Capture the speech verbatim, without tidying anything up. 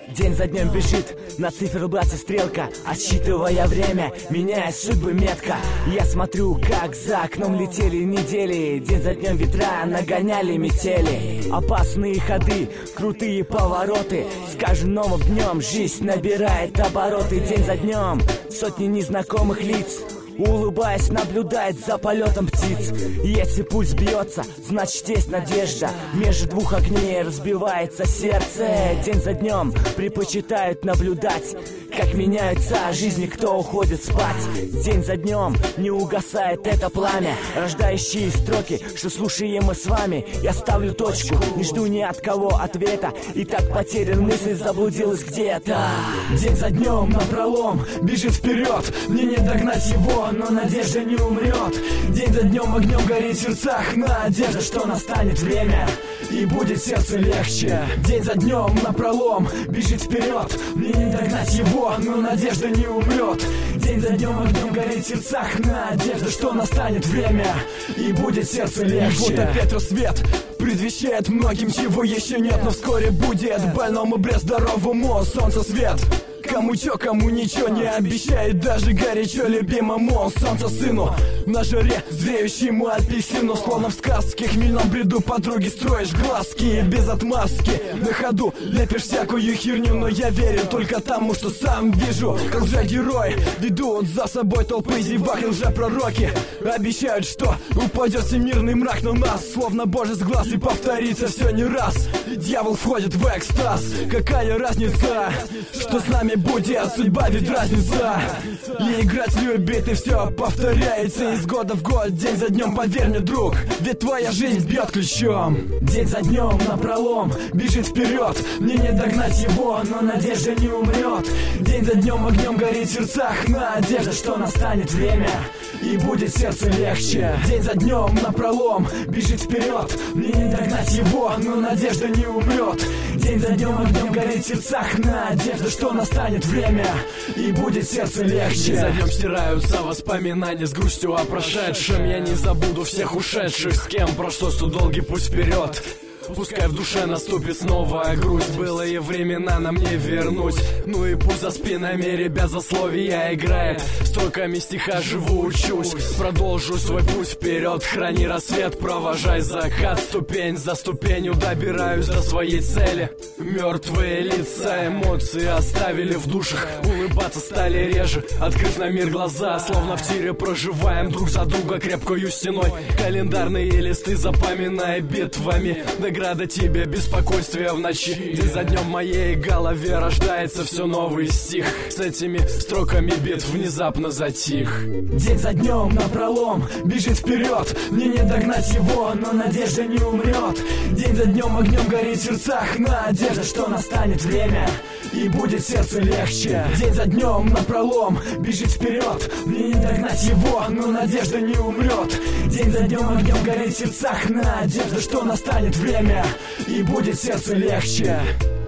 День за днем бежит на циферблате стрелка, отсчитывая время, меняя судьбы метко. Я смотрю, как за окном летели недели, день за днем ветра нагоняли метели. Опасные ходы, крутые повороты, с каждым новым днем жизнь набирает обороты. День за днем сотни незнакомых лиц, улыбаясь, наблюдает за полетом птиц. Если пульс бьется, значит есть надежда. Между двух огней разбивается сердце. День за днем предпочитают наблюдать, как меняются жизни, кто уходит спать. День за днем не угасает это пламя, рождающие строки, что слушаем мы с вами. Я ставлю точку, не жду ни от кого ответа, и так потерян мысль, заблудилась где-то. День за днем напролом бежит вперед, мне не догнать его, но надежда не умрет. День за днем огнем горит в сердцах надежда, что настанет время и будет сердце легче. День за днем напролом бежит вперед, мне не догнать его, но надежда не умрет. День за днем огнем горит в сердцах надежда, что настанет время и будет сердце легче. И вот опять рассвет предвещает многим, чего еще нет, но вскоре будет больному бред здоровому солнце свет. Кому чё, кому ничего не обещает, даже горячо любимому солнце сыну. На жаре зреющему апельсину, словно в сказке, хмельном бреду подруги строишь глазки без отмазки. На ходу лепишь всякую херню, но я верю только тому, что сам вижу. Как лжегерои ведут за собой толпы зевак, и лжепророки обещают, что упадет всемирный мрак на нас, словно божий с глаз, и повторится все не раз. Дьявол входит в экстаз, какая разница, что с нами будет, судьба ведь разница. И играть любит, и все повторяется из года в год, день за днем, поверь мне, друг, ведь твоя жизнь бьет ключом. День за днем напролом бежит вперед, мне не догнать его, но надежда не умрет. День за днем огнем горит в сердцах надежда, что настанет время и будет сердце легче. День за днем напролом бежит вперед, мне не догнать его, но надежда не умрет. День за днем огнем горит в сердцах надежда, что настанет время и будет сердце легче. День за днем стираются воспоминания с грустью о прошедшем. Я не забуду всех ушедших, с кем прошло столь долгий путь вперед. Пускай в душе наступит снова грусть, былые времена нам не вернуть. Ну и пусть за спинами ребят засловия играет, строками стиха живу, учусь. Продолжу свой путь вперед, храни рассвет, провожай закат. Ступень за ступенью добираюсь до своей цели. Мертвые лица, эмоции оставили в душах, улыбаться стали реже, открыв на мир глаза. Словно в тире проживаем друг за друга крепкою стеной, календарные листы запоминая битвами. Награда тебе беспокойствие в ночи. День за днем в моей голове рождается все новый стих. С этими строками бит внезапно затих. День за днем напролом бежит вперед, мне не догнать его, но надежда не умрет. День за днем огнем горит в сердцах надежда, что настанет время и будет сердце легче. День за днем напролом бежит вперед, мне не догнать его, но надежда не умрет. День за днем огнем горит в сердцах надежда, что настанет время и будет сердце легче.